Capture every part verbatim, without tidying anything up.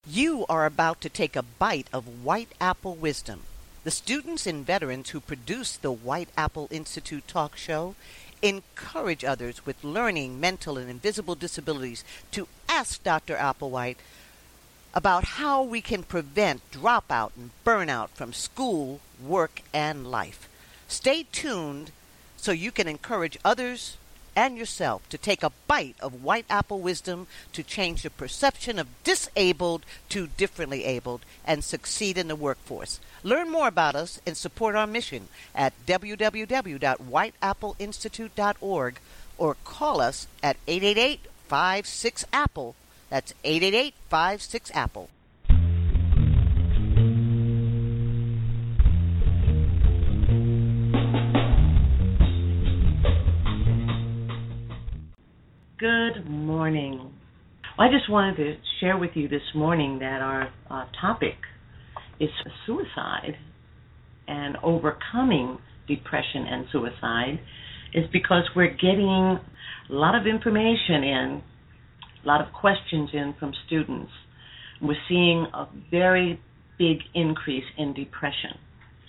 You are about to take a bite of White Apple wisdom. The students and veterans who produce the White Apple Institute talk show encourage others with learning, mental, and invisible disabilities to ask Doctor Applewhite about how we can prevent dropout and burnout from school, work, and life. Stay tuned so you can encourage others and yourself to take a bite of White Apple wisdom to change the perception of disabled to differently abled and succeed in the workforce. Learn more about us and support our mission at w w w dot white apple institute dot org or call us at eight eight eight, five six, apple. That's eight eight eight, five six, apple. Good morning. I just wanted to share with you this morning that our uh, topic is suicide, and overcoming depression and suicide is because we're getting a lot of information in, a lot of questions in from students. We're seeing a very big increase in depression.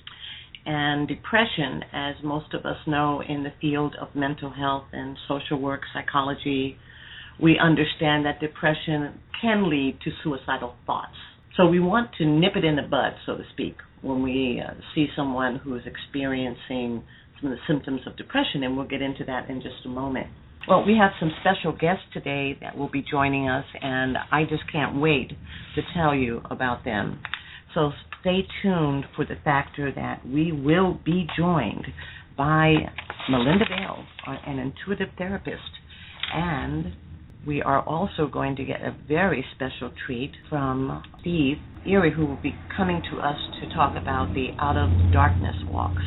And depression, as most of us know in the field of mental health and social work, psychology, we understand that depression can lead to suicidal thoughts. So we want to nip it in the bud, so to speak, when we uh, see someone who is experiencing some of the symptoms of depression, and we'll get into that in just a moment. Well, we have some special guests today that will be joining us, and I just can't wait to tell you about them. So stay tuned for the factor that we will be joined by Melinda Bell, an intuitive therapist, and we are also going to get a very special treat from Steve Erie, who will be coming to us to talk about the Out of Darkness walks.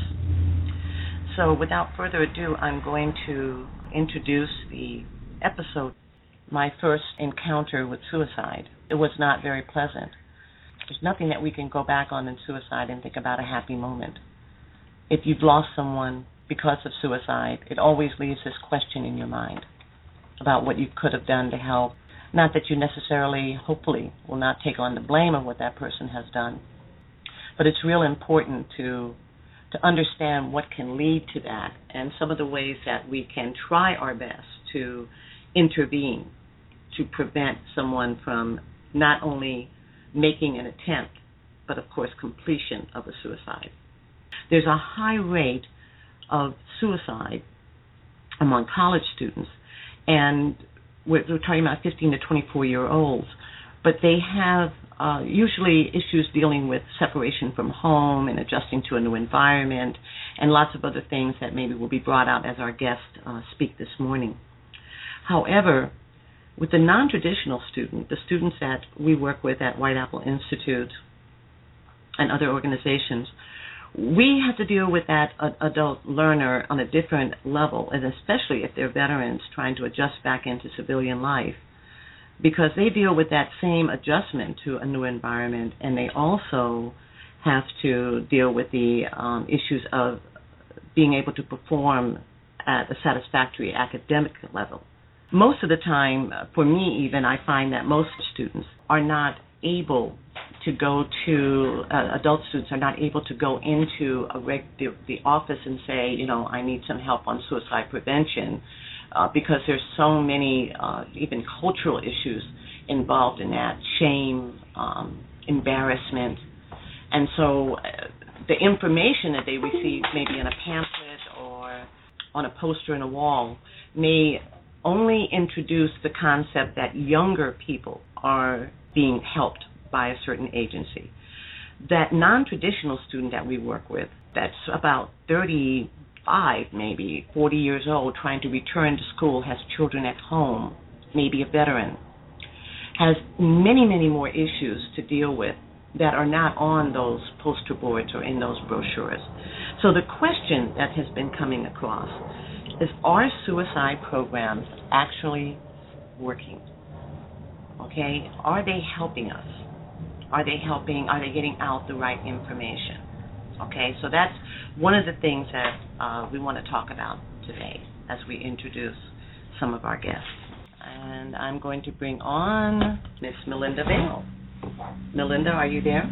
So without further ado, I'm going to introduce the episode, my first encounter with suicide. It was not very pleasant. There's nothing that we can go back on in suicide and think about a happy moment. If you've lost someone because of suicide, it always leaves this question in your mind about what you could have done to help. Not that you necessarily, hopefully, will not take on the blame of what that person has done, but it's real important to to understand what can lead to that and some of the ways that we can try our best to intervene to prevent someone from not only making an attempt, but of course completion of a suicide. There's a high rate of suicide among college students, and we're, we're talking about fifteen to twenty-four year olds, but they have uh, usually issues dealing with separation from home and adjusting to a new environment, and lots of other things that maybe will be brought out as our guests uh, speak this morning. However, with the non-traditional student, the students that we work with at White Apple Institute and other organizations, we have to deal with that adult learner on a different level, and especially if they're veterans trying to adjust back into civilian life, because they deal with that same adjustment to a new environment, and they also have to deal with the um, issues of being able to perform at a satisfactory academic level. Most of the time, for me even, I find that most students are not able to go to, uh, adult students are not able to go into a reg- the, the office and say, you know, I need some help on suicide prevention, uh, because there's so many, uh, even cultural issues involved in that, shame, um, embarrassment. And so uh, the information that they receive, maybe in a pamphlet or on a poster in a wall, may only introduce the concept that younger people are being helped by a certain agency. That non-traditional student that we work with, that's about thirty-five, maybe forty years old, trying to return to school, has children at home, maybe a veteran, has many, many more issues to deal with that are not on those poster boards or in those brochures. So the question that has been coming across is, are suicide programs actually working? Okay, are they helping us? Are they helping, are they getting out the right information? Okay, so that's one of the things that uh, we want to talk about today as we introduce some of our guests. And I'm going to bring on Miss Melinda Bell. Melinda, are you there?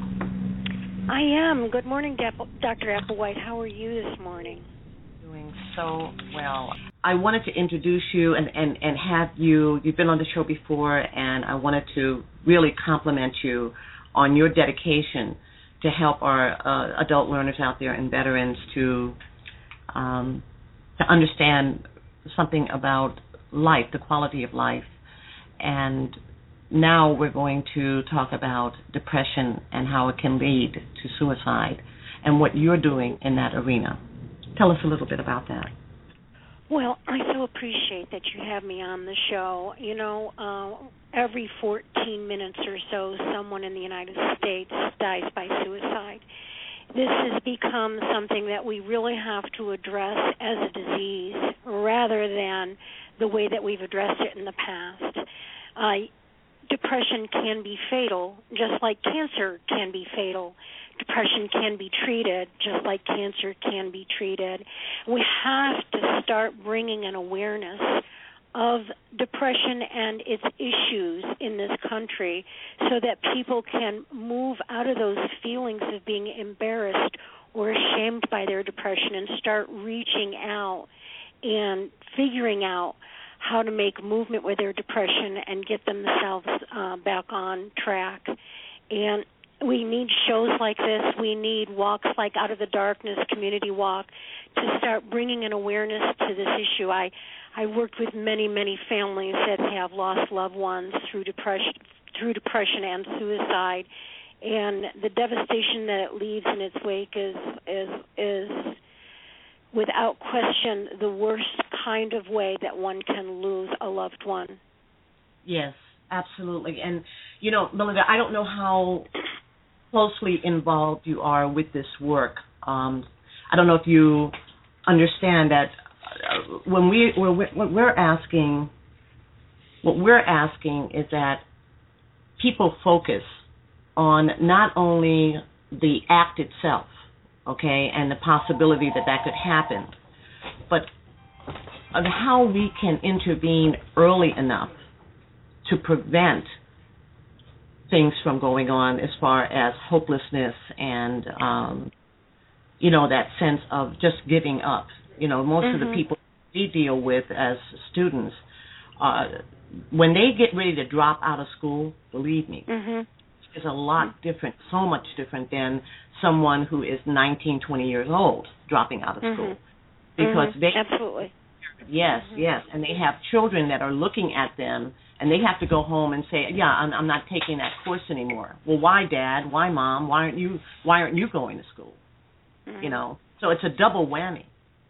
I am. Good morning, Doctor Applewhite. How are you this morning? Doing so well. I wanted to introduce you and, and, and have you, you've been on the show before, and I wanted to really compliment you on your dedication to help our uh, adult learners out there and veterans to um, to understand something about life, the quality of life. And now we're going to talk about depression and how it can lead to suicide and what you're doing in that arena. Tell us a little bit about that. Well, I so appreciate that you have me on the show. You know, uh, every fourteen minutes or so, someone in the United States dies by suicide. This has become something that we really have to address as a disease rather than the way that we've addressed it in the past. Uh, depression can be fatal, just like cancer can be fatal. Depression can be treated just like cancer can be treated. We have to start bringing an awareness of depression and its issues in this country so that people can move out of those feelings of being embarrassed or ashamed by their depression and start reaching out and figuring out how to make movement with their depression and get themselves uh, back on track. And we need shows like this. We need walks like Out of the Darkness, Community Walk, to start bringing an awareness to this issue. I, I worked with many, many families that have lost loved ones through depression, through depression and suicide, and the devastation that it leaves in its wake is is is without question the worst kind of way that one can lose a loved one. Yes, absolutely. And you know, Melinda, I don't know how closely involved you are with this work. Um, I don't know if you understand that uh, when we when we're, what we're asking, what we're asking is that people focus on not only the act itself, okay, and the possibility that that could happen, but on how we can intervene early enough to prevent things from going on as far as hopelessness and, um, you know, that sense of just giving up. You know, most mm-hmm. of the people we deal with as students, uh, when they get ready to drop out of school, believe me, mm-hmm. it's a lot different, so much different than someone who is nineteen, twenty years old dropping out of mm-hmm. school. Because mm-hmm. they... Absolutely. Yes, mm-hmm. yes, and they have children that are looking at them, and they have to go home and say, "Yeah, I'm, I'm not taking that course anymore." Well, why, Dad? Why, Mom? Why aren't you? Why aren't you going to school? Mm-hmm. You know, so it's a double whammy.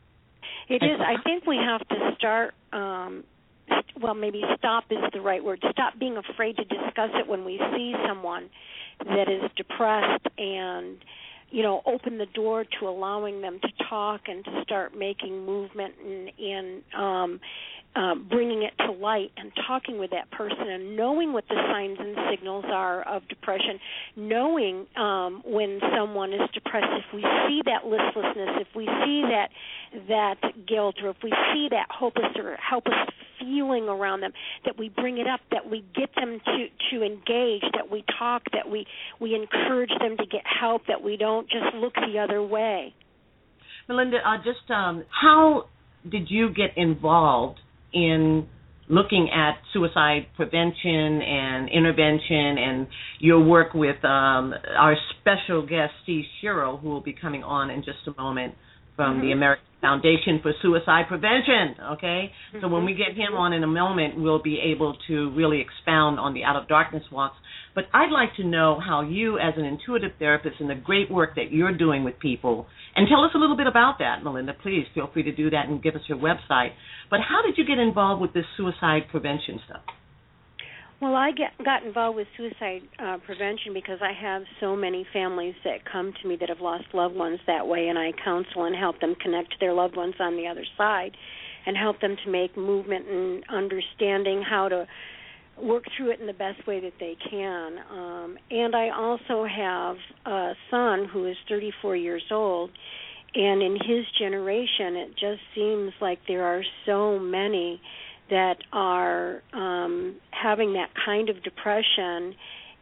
It and is. So, I think we have to start. Um, well, maybe stop is the right word. Stop being afraid to discuss it when we see someone that is depressed, and you know, open the door to allowing them to talk and to start making movement and, and um, uh, bringing it to light and talking with that person and knowing what the signs and signals are of depression, knowing um, when someone is depressed, if we see that listlessness, if we see that that guilt, or if we see that hopeless or helpless feeling around them, that we bring it up, that we get them to, to engage, that we talk, that we, we encourage them to get help, that we don't just look the other way. Melinda, uh, just um, how did you get involved in looking at suicide prevention and intervention and your work with um, our special guest, Steve Shiro, who will be coming on in just a moment from mm-hmm. the American Foundation for Suicide Prevention, okay? Mm-hmm. So when we get him on in a moment, we'll be able to really expound on the Out of Darkness walks. But I'd like to know how you, as an intuitive therapist, and the great work that you're doing with people, and tell us a little bit about that, Melinda. Please feel free to do that and give us your website. But how did you get involved with this suicide prevention stuff? Well, I get, got involved with suicide uh, prevention because I have so many families that come to me that have lost loved ones that way, and I counsel and help them connect to their loved ones on the other side and help them to make movement and understanding how to work through it in the best way that they can. Um, and I also have a son who is thirty-four years old, and in his generation it just seems like there are so many that are um, having that kind of depression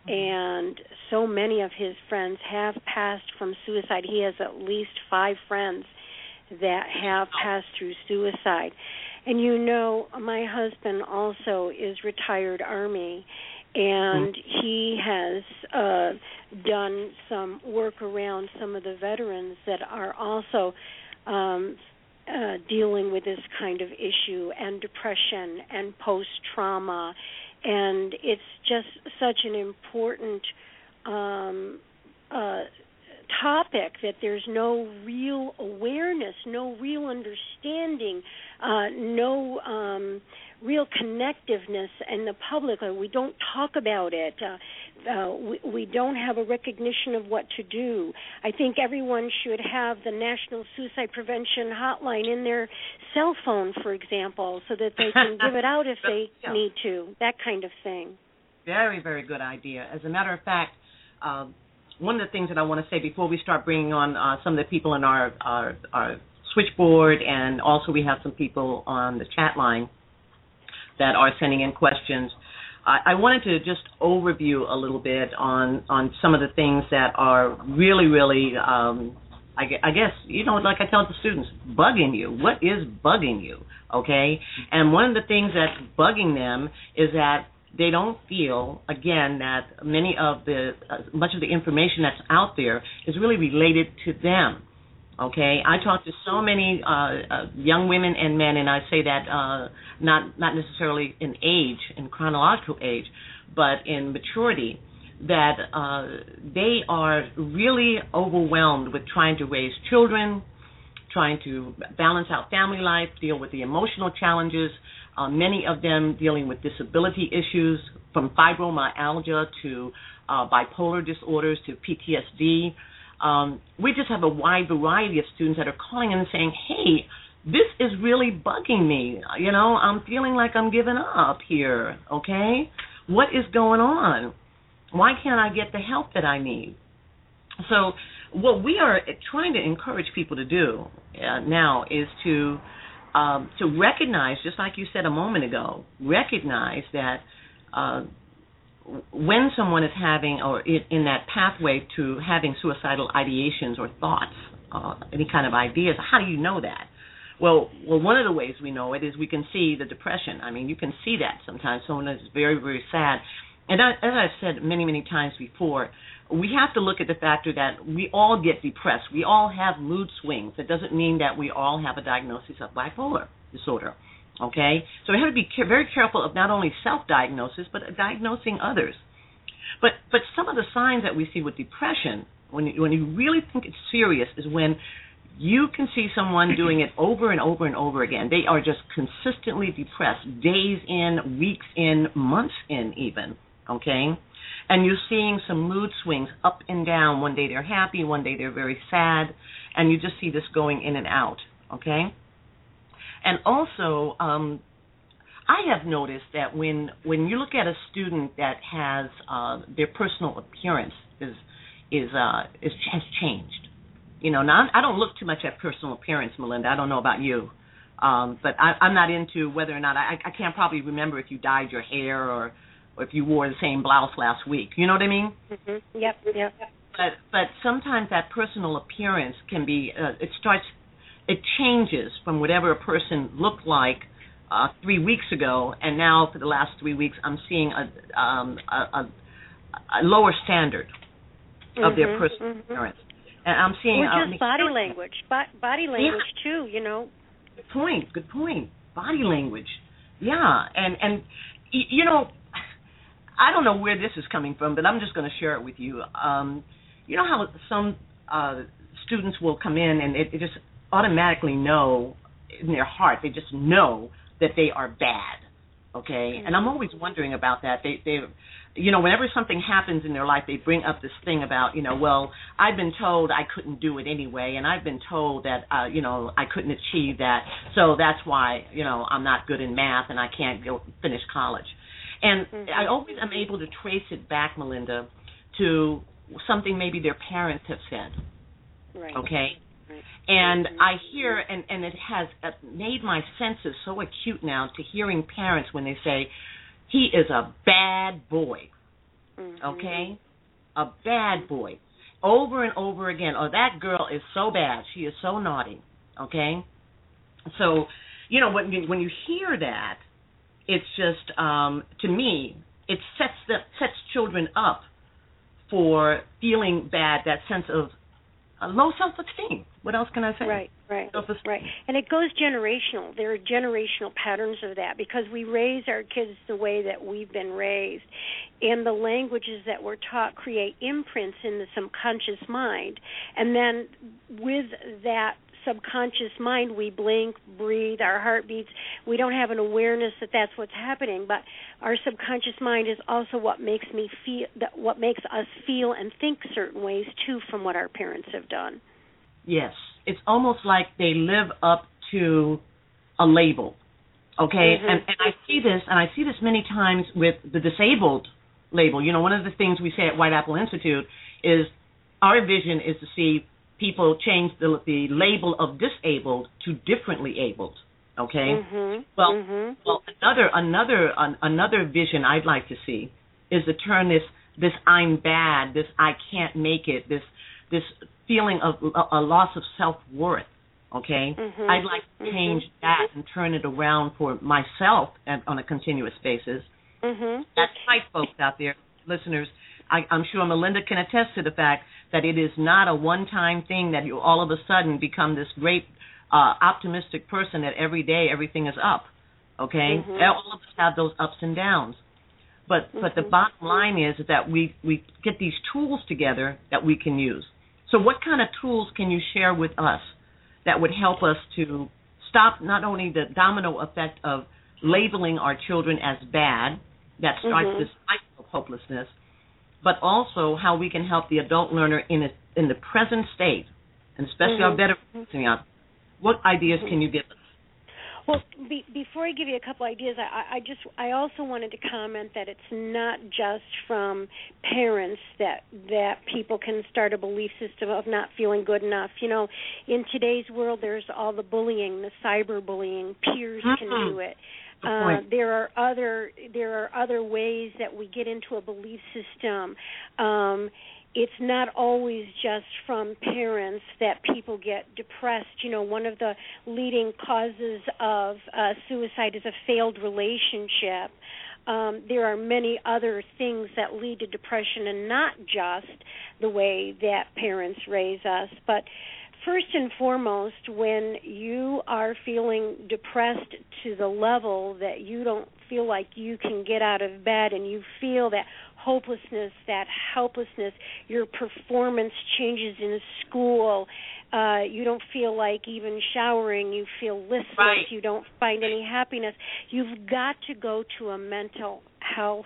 and so many of his friends have passed from suicide. He has at least five friends that have passed through suicide. And you know, my husband also is retired Army, and mm-hmm. he has uh, done some work around some of the veterans that are also um, uh, dealing with this kind of issue and depression and post-trauma. And it's just such an important um, uh, topic that there's no real awareness, no real understanding, uh, no um, real connectiveness in the public. We don't talk about it. Uh, uh, we, we don't have a recognition of what to do. I think everyone should have the National Suicide Prevention Hotline in their cell phone, for example, so that they can give it out if they yeah. need to, that kind of thing. Very, very good idea. As a matter of fact, uh, one of the things that I want to say before we start bringing on uh, some of the people in our, our, our switchboard, and also we have some people on the chat line that are sending in questions, I, I wanted to just overview a little bit on, on some of the things that are really, really, um, I, I guess, you know, like I tell the students, bugging you. What is bugging you, okay? And one of the things that's bugging them is that they don't feel, again, that many of the, uh, much of the information that's out there is really related to them, okay? I talk to so many uh, uh, young women and men, and I say that uh, not not necessarily in age, in chronological age, but in maturity, that uh, they are really overwhelmed with trying to raise children, trying to balance out family life, deal with the emotional challenges, Uh, many of them dealing with disability issues, from fibromyalgia to uh, bipolar disorders to P T S D. Um, we just have a wide variety of students that are calling in and saying, hey, this is really bugging me. You know, I'm feeling like I'm giving up here, okay? What is going on? Why can't I get the help that I need? So what we are trying to encourage people to do uh, now is to Um, to recognize, just like you said a moment ago, recognize that uh, when someone is having, or in, in that pathway to having suicidal ideations or thoughts, uh, any kind of ideas, how do you know that? Well, well, one of the ways we know it is we can see the depression. I mean, you can see that sometimes. Someone is very, very sad. And I, as I've said many, many times before, we have to look at the factor that we all get depressed. We all have mood swings. It doesn't mean that we all have a diagnosis of bipolar disorder, okay? So we have to be care- very careful of not only self-diagnosis, but diagnosing others. But but some of the signs that we see with depression, when you, when you really think it's serious, is when you can see someone doing it over and over and over again. They are just consistently depressed, days in, weeks in, months in even, okay? And you're seeing some mood swings up and down. One day they're happy, one day they're very sad, and you just see this going in and out, okay? And also, um, I have noticed that when when you look at a student that has uh, their personal appearance is is uh, is has changed. You know, now I don't look too much at personal appearance, Melinda. I don't know about you, um, but I, I'm not into whether or not I, I can't probably remember if you dyed your hair or. or if you wore the same blouse last week. You know what I mean? Mm-hmm. Yep, yep. But but sometimes that personal appearance can be, uh, it starts, it changes from whatever a person looked like uh, three weeks ago, and now for the last three weeks I'm seeing a, um, a, a, a lower standard of mm-hmm, their personal mm-hmm. appearance. And I'm seeing... Or just uh, body language. Bo- body language, yeah. too, you know. Good point, good point. Body language. Yeah, and, and you know... I don't know where this is coming from, but I'm just going to share it with you. Um, you know how some uh, students will come in and it, it just automatically know in their heart, they just know that they are bad, okay? And I'm always wondering about that. They, they, you know, whenever something happens in their life, they bring up this thing about, you know, well, I've been told I couldn't do it anyway, and I've been told that, uh, you know, I couldn't achieve that, so that's why, you know, I'm not good in math and I can't go finish college. And mm-hmm. I always am able to trace it back, Melinda, to something maybe their parents have said, right. okay? Right. And mm-hmm. I hear, and, and it has made my senses so acute now to hearing parents when they say, he is a bad boy, mm-hmm. okay? A bad boy. Over and over again. Oh, that girl is so bad. She is so naughty, okay? So, you know, when you, when you hear that, it's just, um, to me, it sets the, sets children up for feeling bad, that sense of uh, low self-esteem. What else can I say? Right, right, right. And it goes generational. There are generational patterns of that because we raise our kids the way that we've been raised. And the languages that we're taught create imprints in the subconscious mind. And then with that subconscious mind, we blink, breathe, our heart beats. We don't have an awareness that that's what's happening, but our subconscious mind is also what makes me feel, that what makes us feel and think certain ways too, from what our parents have done. Yes, it's almost like they live up to a label. Okay, mm-hmm. and, and I see this, and I see this many times with the disabled label. You know, one of the things we say at White Apple Institute is our vision is to see people change the, the label of disabled to differently abled. Okay. Mm-hmm. Well, mm-hmm. well, another another an, another vision I'd like to see is to turn this this I'm bad, this I can't make it, this this feeling of a, a loss of self-worth. Okay. Mm-hmm. I'd like to change mm-hmm. that and turn it around for myself and on a continuous basis. Mm-hmm. That's right, folks out there, listeners. I, I'm sure Melinda can attest to the fact that it is not a one-time thing that you all of a sudden become this great uh, optimistic person that every day everything is up, okay? Mm-hmm. All of us have those ups and downs. But mm-hmm. but the bottom line is that we, we get these tools together that we can use. So what kind of tools can you share with us that would help us to stop not only the domino effect of labeling our children as bad, that starts mm-hmm. this cycle of hopelessness, but also how we can help the adult learner in a, in the present state, and especially mm-hmm. our veterans. What ideas can you give us? Well, be, before I give you a couple ideas, I, I just I also wanted to comment that it's not just from parents that that people can start a belief system of not feeling good enough. You know, in today's world, there's all the bullying, the cyberbullying. Peers mm-hmm. can do it. Uh, there are other there are other ways that we get into a belief system. Um, it's not always just from parents that people get depressed. You know, one of the leading causes of uh, suicide is a failed relationship. Um, there are many other things that lead to depression, and not just the way that parents raise us, but first and foremost, when you are feeling depressed to the level that you don't feel like you can get out of bed, and you feel that hopelessness, that helplessness, your performance changes in school, uh, you don't feel like even showering, you feel listless, right. you don't find any happiness, you've got to go to a mental health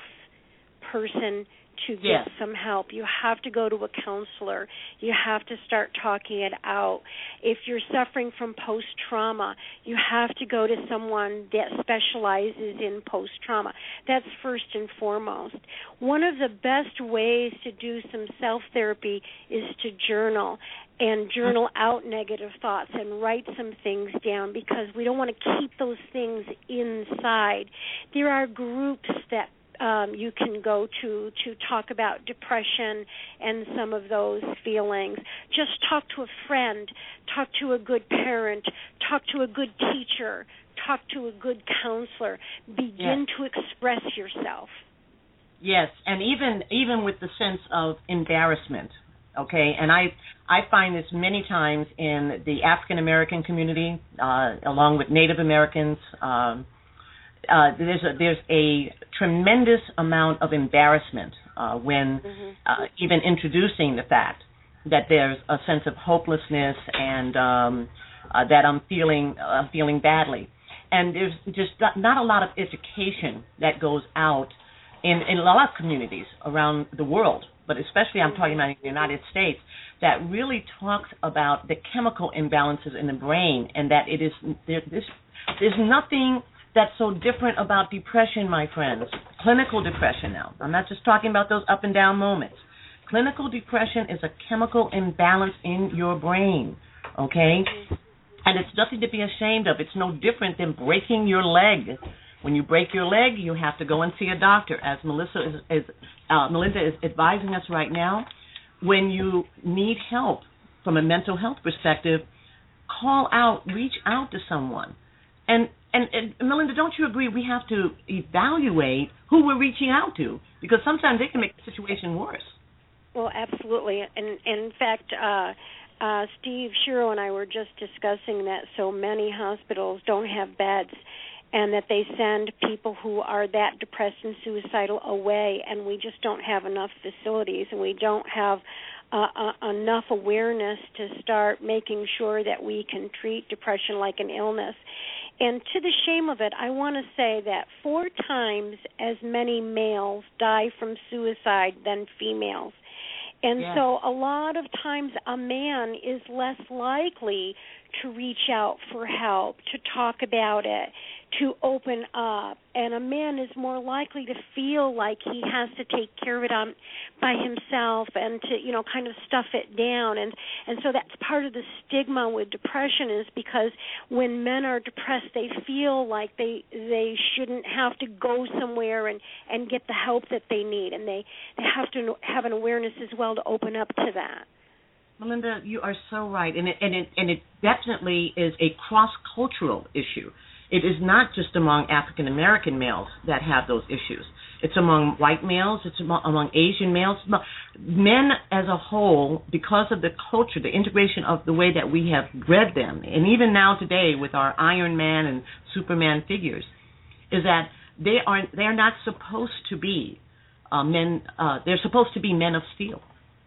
person to get yes. some help. You have to go to a counselor. You have to start talking it out. If you're suffering from post-trauma, you have to go to someone that specializes in post-trauma. That's first and foremost. One of the best ways to do some self-therapy is to journal, and journal out negative thoughts and write some things down, because we don't want to keep those things inside. There are groups that Um, you can go to to talk about depression and some of those feelings. Just talk to a friend, talk to a good parent, talk to a good teacher, talk to a good counselor. Begin yes. to express yourself. Yes, and even even with the sense of embarrassment, okay? And I I find this many times in the African American community, uh, along with Native Americans. Um, Uh, there's a there's a tremendous amount of embarrassment uh, when mm-hmm. uh, even introducing the fact that there's a sense of hopelessness and um, uh, that I'm feeling uh, feeling badly, and there's just not, not a lot of education that goes out in, in a lot of communities around the world, but especially I'm talking about in the United States, that really talks about the chemical imbalances in the brain, and that it is there, this, there's nothing that's so different about depression, my friends. Clinical depression now. I'm not just talking about those up and down moments. Clinical depression is a chemical imbalance in your brain, okay? And it's nothing to be ashamed of. It's no different than breaking your leg. When you break your leg, you have to go and see a doctor. As Melissa is, is uh, Melinda is advising us right now, when you need help from a mental health perspective, call out, reach out to someone. And, and, and Melinda, don't you agree we have to evaluate who we're reaching out to? Because sometimes they can make the situation worse. Well, absolutely. And, and in fact, uh, uh, Steve Shiro and I were just discussing that so many hospitals don't have beds, and that they send people who are that depressed and suicidal away, and we just don't have enough facilities, and we don't have uh, uh, enough awareness to start making sure that we can treat depression like an illness. And to the shame of it, I want to say that four times as many males die from suicide than females. And yeah. so a lot of times a man is less likely to reach out for help, to talk about it, to open up. And a man is more likely to feel like he has to take care of it on, by himself and to, you know, kind of stuff it down. And, and so that's part of the stigma with depression, is because when men are depressed, they feel like they they shouldn't have to go somewhere and, and get the help that they need. And they, they have to have an awareness as well to open up to that. Melinda, you are so right, and it, and it, and it definitely is a cross-cultural issue. It is not just among African-American males that have those issues. It's among white males. It's among, among Asian males. Men as a whole, because of the culture, the integration of the way that we have bred them, and even now today with our Iron Man and Superman figures, is that they are they are not supposed to be uh, men. Uh, they're supposed to be men of steel.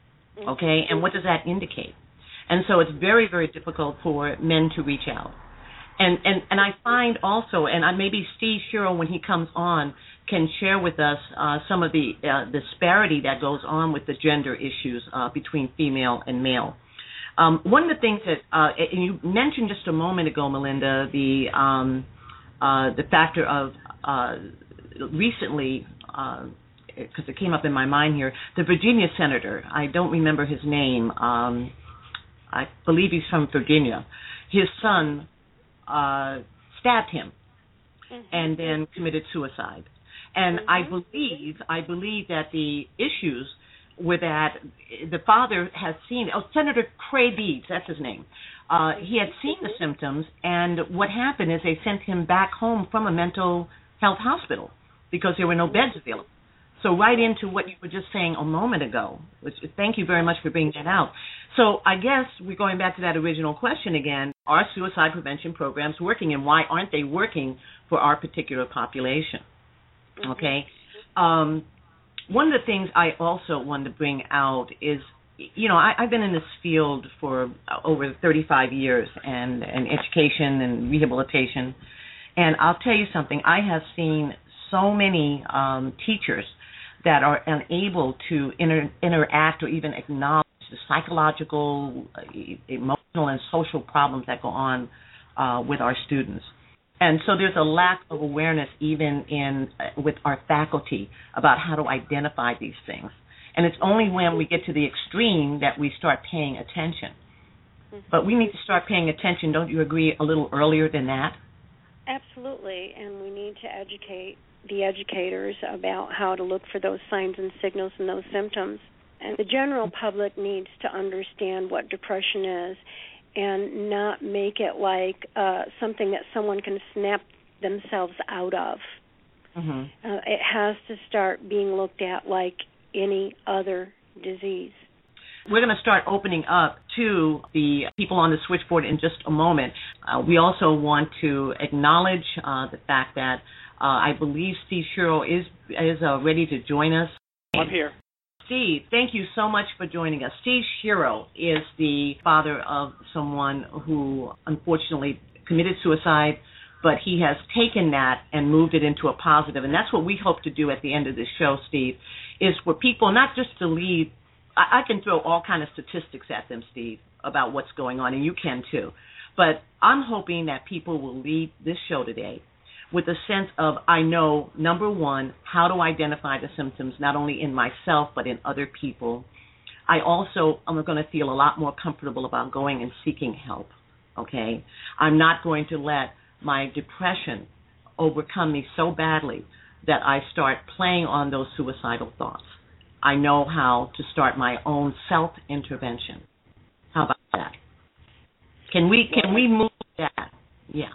Okay, and what does that indicate? And so it's very, very difficult for men to reach out. And and, and I find also, and I, maybe Steve Shiro, when he comes on, can share with us uh, some of the uh, disparity that goes on with the gender issues uh, between female and male. Um, one of the things that, uh, and you mentioned just a moment ago, Melinda, the, um, uh, the factor of uh, recently, uh, because it came up in my mind here, the Virginia senator, I don't remember his name, um, I believe he's from Virginia. His son uh, stabbed him mm-hmm. and then committed suicide. And mm-hmm. I believe, I believe that the issues were that the father has seen, oh, Senator Craig Beeds, that's his name, uh, he had seen the symptoms, and what happened is they sent him back home from a mental health hospital because there were no beds available. So right into what you were just saying a moment ago, which thank you very much for bringing that out. So I guess we're going back to that original question again. Are suicide prevention programs working, and why aren't they working for our particular population? Okay. Um, one of the things I also wanted to bring out is, you know, I, I've been in this field for over thirty-five years, and, and education and rehabilitation. And I'll tell you something, I have seen so many um, teachers that are unable to inter- interact or even acknowledge the psychological, uh, emotional, and social problems that go on uh, with our students. And so there's a lack of awareness even in uh, with our faculty about how to identify these things. And it's only when we get to the extreme that we start paying attention. Mm-hmm. But we need to start paying attention, don't you agree, a little earlier than that? Absolutely, and we need to educate the educators about how to look for those signs and signals and those symptoms. And the general public needs to understand what depression is and not make it like uh, something that someone can snap themselves out of. Mm-hmm. Uh, it has to start being looked at like any other disease. We're going to start opening up to the people on the switchboard in just a moment. Uh, we also want to acknowledge uh, the fact that uh, I believe Steve Shiro is is uh, ready to join us. I'm here. Steve, thank you so much for joining us. Steve Shiro is the father of someone who unfortunately committed suicide, but he has taken that and moved it into a positive. And that's what we hope to do at the end of this show, Steve, is for people not just to leave. I, I can throw all kinds of statistics at them, Steve, about what's going on, and you can too. But I'm hoping that people will leave this show today with a sense of, I know, number one, how to identify the symptoms, not only in myself but in other people. I also am going to feel a lot more comfortable about going and seeking help, okay? I'm not going to let my depression overcome me so badly that I start playing on those suicidal thoughts. I know how to start my own self-intervention. How about that? Can we can we move that? Yeah.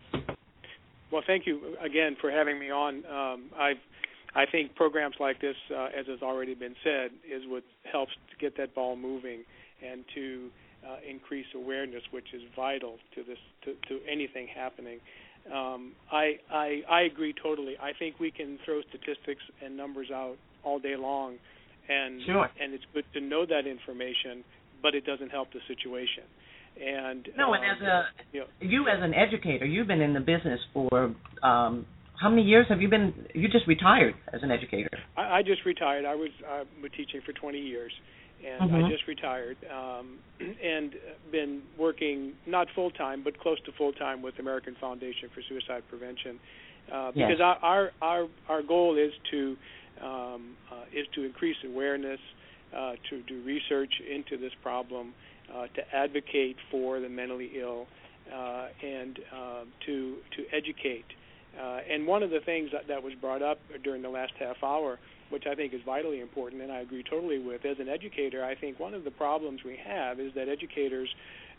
Well, thank you again for having me on. Um, I've I think programs like this, uh, as has already been said, is what helps to get that ball moving and to uh, increase awareness, which is vital to this to, to anything happening. Um, I, I I agree totally. I think we can throw statistics and numbers out all day long, and sure. and it's good to know that information, but it doesn't help the situation. And no, and um, as a you, know, you as an educator, you've been in the business for um, how many years have you been? You just retired as an educator. I, I just retired. I was uh, been teaching for twenty years, and mm-hmm. I just retired, um, and been working not full time, but close to full time with American Foundation for Suicide Prevention, uh, because yes. our, our our our goal is to um, uh, is to increase awareness, uh, to do research into this problem. Uh, to advocate for the mentally ill, uh, and uh, to to educate. Uh, and one of the things that, that was brought up during the last half hour, which I think is vitally important, and I agree totally with, as an educator, I think one of the problems we have is that educators,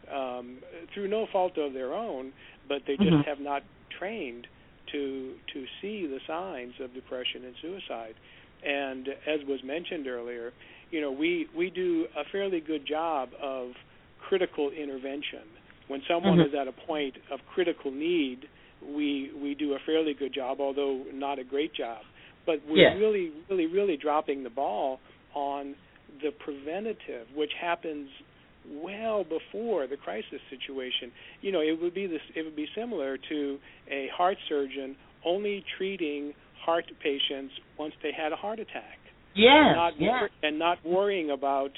um, through no fault of their own, but they just mm-hmm. have not trained to to see the signs of depression and suicide. And as was mentioned earlier, you know, we, we do a fairly good job of critical intervention. When someone mm-hmm. is at a point of critical need, we we do a fairly good job, although not a great job. But we're yeah. really, really, really dropping the ball on the preventative, which happens well before the crisis situation. You know, it would be this. It would be similar to a heart surgeon only treating heart patients once they had a heart attack. Yes, and not, yeah. and not worrying about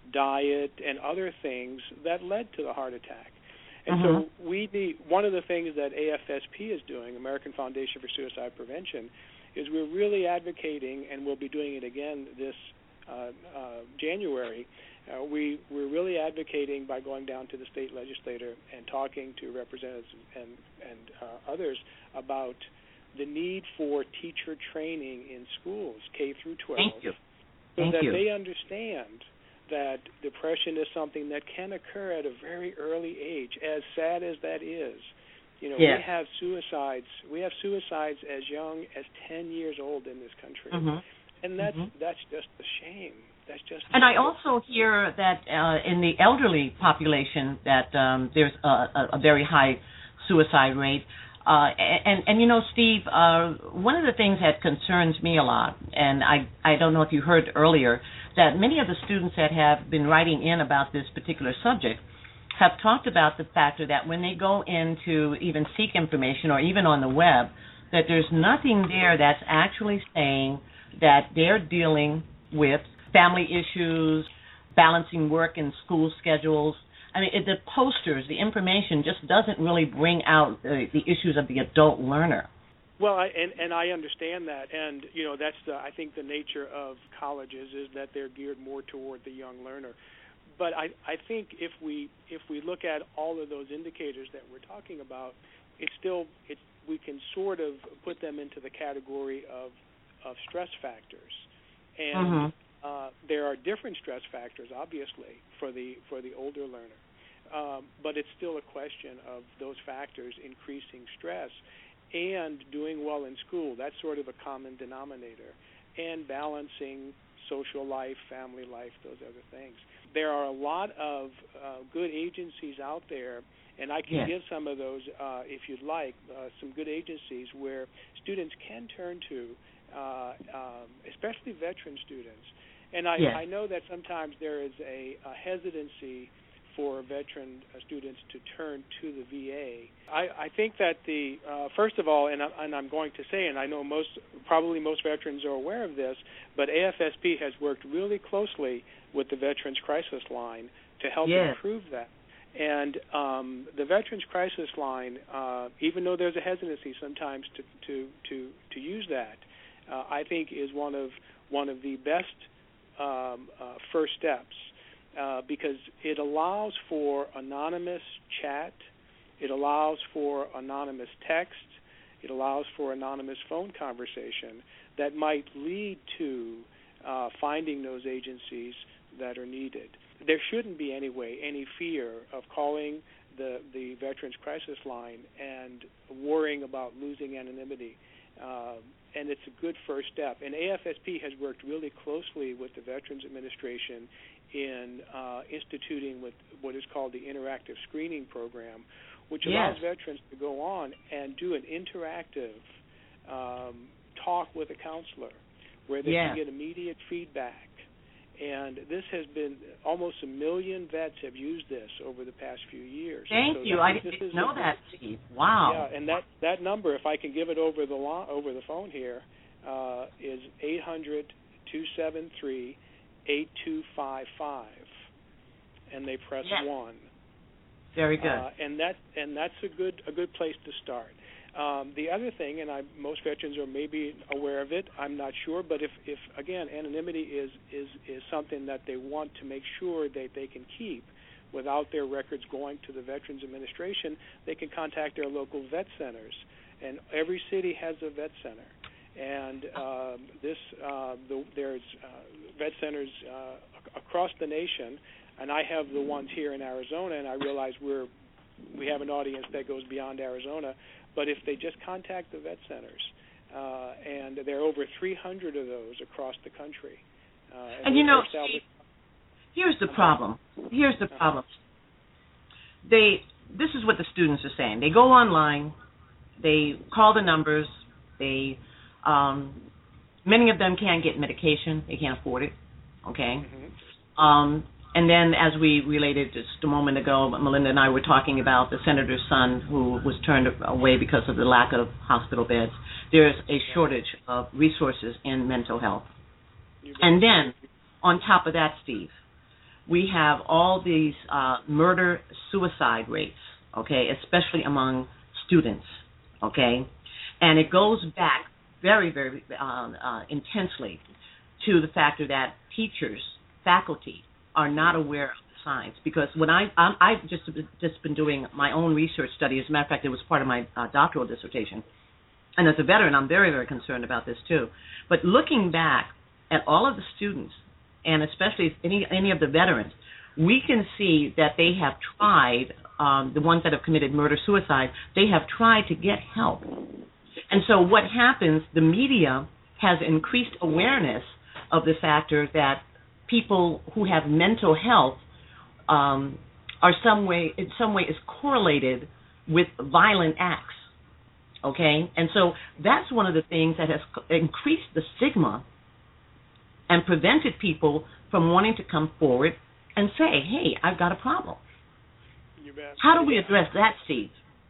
diet and other things that led to the heart attack. And mm-hmm. so we need, one of the things that A F S P is doing, American Foundation for Suicide Prevention, is we're really advocating, and we'll be doing it again this uh, uh, January, uh, we, we're really advocating by going down to the state legislature and talking to representatives and, and uh, others about the need for teacher training in schools, K through twelve, Thank you. so Thank that you. they understand that depression is something that can occur at a very early age, as sad as that is. You know, yes. we have suicides. We have suicides as young as ten years old in this country, mm-hmm. and that's mm-hmm. that's just a shame. That's just. And I also hear that uh, in the elderly population that um, there's a, a, a very high suicide rate. Uh, and, and, you know, Steve, uh, one of the things that concerns me a lot, and I, I don't know if you heard earlier, that many of the students that have been writing in about this particular subject have talked about the factor that when they go in to even seek information or even on the web, that there's nothing there that's actually saying that they're dealing with family issues, balancing work and school schedules. I mean, it, the posters, the information just doesn't really bring out the, the issues of the adult learner. Well, I, and, and I understand that, and you know that's the I think the nature of colleges is that they're geared more toward the young learner. But I, I think if we if we look at all of those indicators that we're talking about, it's still it's we can sort of put them into the category of of stress factors, and mm-hmm. uh, there are different stress factors, obviously, for the for the older learner. Um, but it's still a question of those factors increasing stress and doing well in school. That's sort of a common denominator. And balancing social life, family life, those other things. There are a lot of uh, good agencies out there, and I can yes. give some of those, uh, if you'd like, uh, some good agencies where students can turn to, uh, um, especially veteran students. And I, yes. I know that sometimes there is a, a hesitancy for veteran students to turn to the V A. I, I think that the uh, first of all, and, I, and I'm going to say, and I know most, probably most veterans are aware of this, but A F S P has worked really closely with the Veterans Crisis Line to help yes. improve that. And um, the Veterans Crisis Line, uh, even though there's a hesitancy sometimes to to to, to use that, uh, I think is one of one of the best um, uh, first steps. Uh, because it allows for anonymous chat, it allows for anonymous text, It allows for anonymous phone conversation that might lead to uh, finding those agencies that are needed. There shouldn't be, anyway, any fear of calling the, the Veterans Crisis Line and worrying about losing anonymity. Uh, and it's a good first step. And A F S P has worked really closely with the Veterans Administration in uh, instituting with what is called the Interactive Screening Program, which yes. allows veterans to go on and do an interactive um, talk with a counselor where they yes. can get immediate feedback. And this has been, almost a million vets have used this over the past few years. Thank so you. That, I didn't know that, Steve. Wow. Yeah, and that, that number, if I can give it over the lo- over the phone here, uh, is eight hundred, two seven three, eight two five five, and they press yes. one. Very good. Uh, and that and that's a good a good place to start. Um, the other thing, and I, most veterans are maybe aware of it, I'm not sure, but if, if again, anonymity is, is, is something that they want to make sure that they can keep without their records going to the Veterans Administration, they can contact their local vet centers. And every city has a vet center. And uh, this, uh, the, there's uh, vet centers uh, across the nation, and I have the ones here in Arizona, and I realize we're we have an audience that goes beyond Arizona. But if they just contact the vet centers, uh, and there are over three hundred of those across the country. Uh, and and you know, here's the problem. Here's the problem. They, this is what the students are saying. They go online, they call the numbers, they, um, many of them can't get medication, they can't afford it, okay? Mm-hmm. Um, And then, as we related just a moment ago, Melinda and I were talking about the senator's son who was turned away because of the lack of hospital beds. There's a shortage of resources in mental health. And then, on top of that, Steve, we have all these uh, murder-suicide rates, okay, especially among students, okay? And it goes back very, very uh, uh, intensely to the factor that teachers, faculty, are not aware of the science. Because when I, I'm, I've just, just been doing my own research study. As a matter of fact, it was part of my uh, doctoral dissertation. And as a veteran, I'm very, very concerned about this too. But looking back at all of the students, and especially any, any of the veterans, we can see that they have tried, um, the ones that have committed murder-suicide, they have tried to get help. And so what happens, the media has increased awareness of the factor that people who have mental health um, are some way, in some way is correlated with violent acts, okay? And so that's one of the things that has increased the stigma and prevented people from wanting to come forward and say, hey, I've got a problem. You bet. How do we address that, Steve?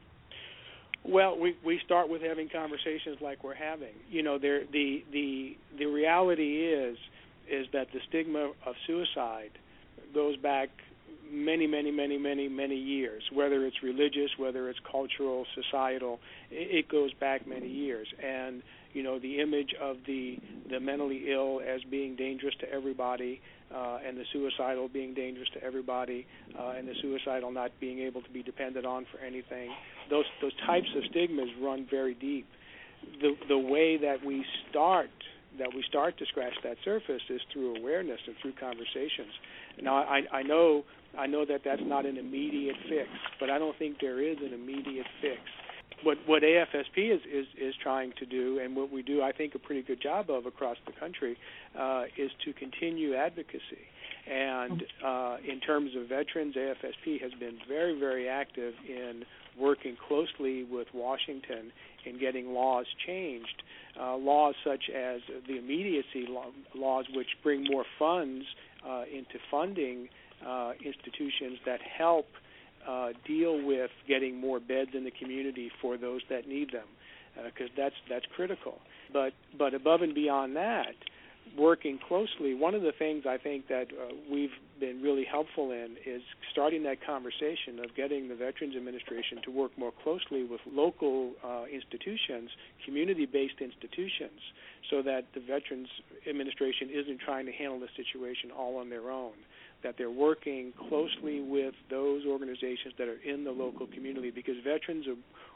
Well, we we start with having conversations like we're having. You know, there the the the reality is is that the stigma of suicide goes back many, many, many, many, many years, whether it's religious, whether it's cultural, societal, it, it goes back many years. And, you know, the image of the, the mentally ill as being dangerous to everybody, uh, and the suicidal being dangerous to everybody, uh, and the suicidal not being able to be depended on for anything, those those types of stigmas run very deep. The the way that we start that we start to scratch that surface is through awareness and through conversations. Now, I, I know I know that that's not an immediate fix, but I don't think there is an immediate fix. What what A F S P is, is, is trying to do, and what we do, I think, a pretty good job of across the country, uh, is to continue advocacy. And uh, in terms of veterans, A F S P has been very, very active in working closely with Washington in getting laws changed, uh, laws such as the immediacy law, laws which bring more funds uh, into funding uh, institutions that help uh, deal with getting more beds in the community for those that need them, because uh, that's that's critical. But but above and beyond that, working closely, one of the things I think that uh, we've been really helpful in is starting that conversation of getting the Veterans Administration to work more closely with local uh, institutions, community-based institutions, so that the Veterans Administration isn't trying to handle the situation all on their own, that they're working closely with those organizations that are in the local community, because veterans are,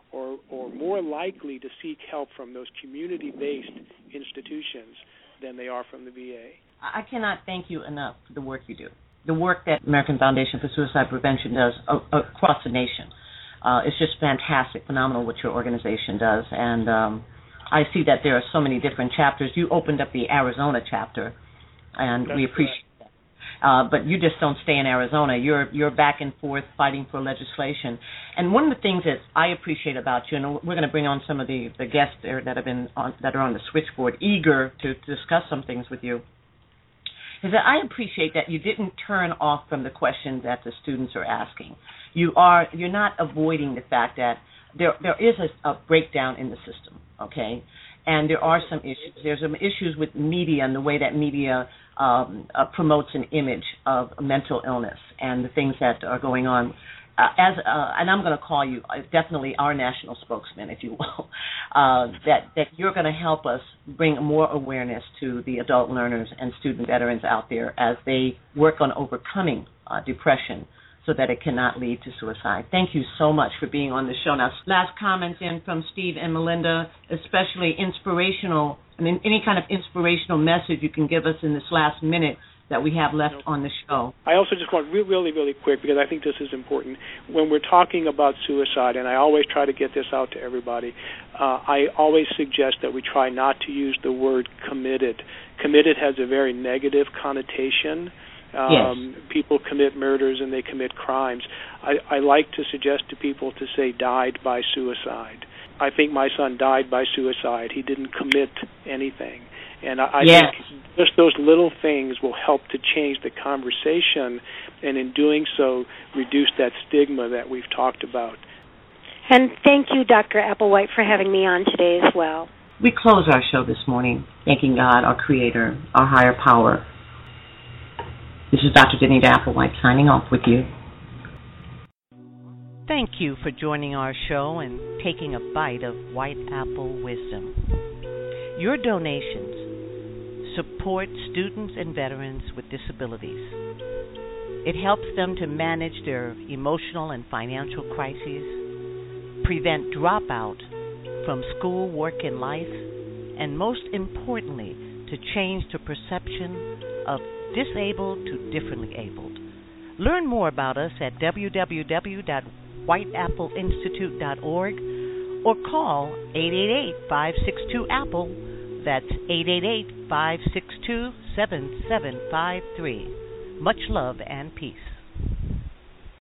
or, or more likely to seek help from those community-based institutions than they are from the V A. I cannot thank you enough for the work you do. The work that American Foundation for Suicide Prevention does uh, across the nation. Uh, it's just fantastic, phenomenal what your organization does. And um, I see that there are so many different chapters. You opened up the Arizona chapter, and That's we appreciate correct. that. Uh, but you just don't stay in Arizona. You're you're back and forth fighting for legislation. And one of the things that I appreciate about you, and we're going to bring on some of the, the guests there that have been on, that are on the switchboard, eager to, to discuss some things with you, is that I appreciate that you didn't turn off from the questions that the students are asking. You are you're not avoiding the fact that there there is a, a breakdown in the system, okay? And there are some issues. There's some issues with media and the way that media um, uh, promotes an image of mental illness and the things that are going on. Uh, as uh, and I'm going to call you uh, definitely our national spokesman, if you will, uh, that, that you're going to help us bring more awareness to the adult learners and student veterans out there as they work on overcoming uh, depression so that it cannot lead to suicide. Thank you so much for being on the show. Now, last comments in from Steve and Melinda, especially inspirational, I mean, any kind of inspirational message you can give us in this last minute that we have left on the show. I also just want really, really, really quick, because I think this is important. When we're talking about suicide, and I always try to get this out to everybody, uh, I always suggest that we try not to use the word committed. Committed has a very negative connotation. Um, yes. People commit murders and they commit crimes. I, I like to suggest to people to say died by suicide. I think my son died by suicide. He didn't commit anything. And I, I yes. think just those little things will help to change the conversation, and in doing so, reduce that stigma that we've talked about. And thank you, Doctor Applewhite, for having me on today as well. We close our show this morning thanking God, our Creator, our higher power. This is Doctor Denita Applewhite signing off with you. Thank you for joining our show and taking a bite of white apple wisdom. Your donations support students and veterans with disabilities. It helps them to manage their emotional and financial crises, prevent dropout from school, work, and life, and most importantly, to change the perception of disabled to differently abled. Learn more about us at w w w dot white apple institute dot org or call eight eight eight, five six two, apple. That's eight eight eight, five six two, seven seven five three. Much love and peace.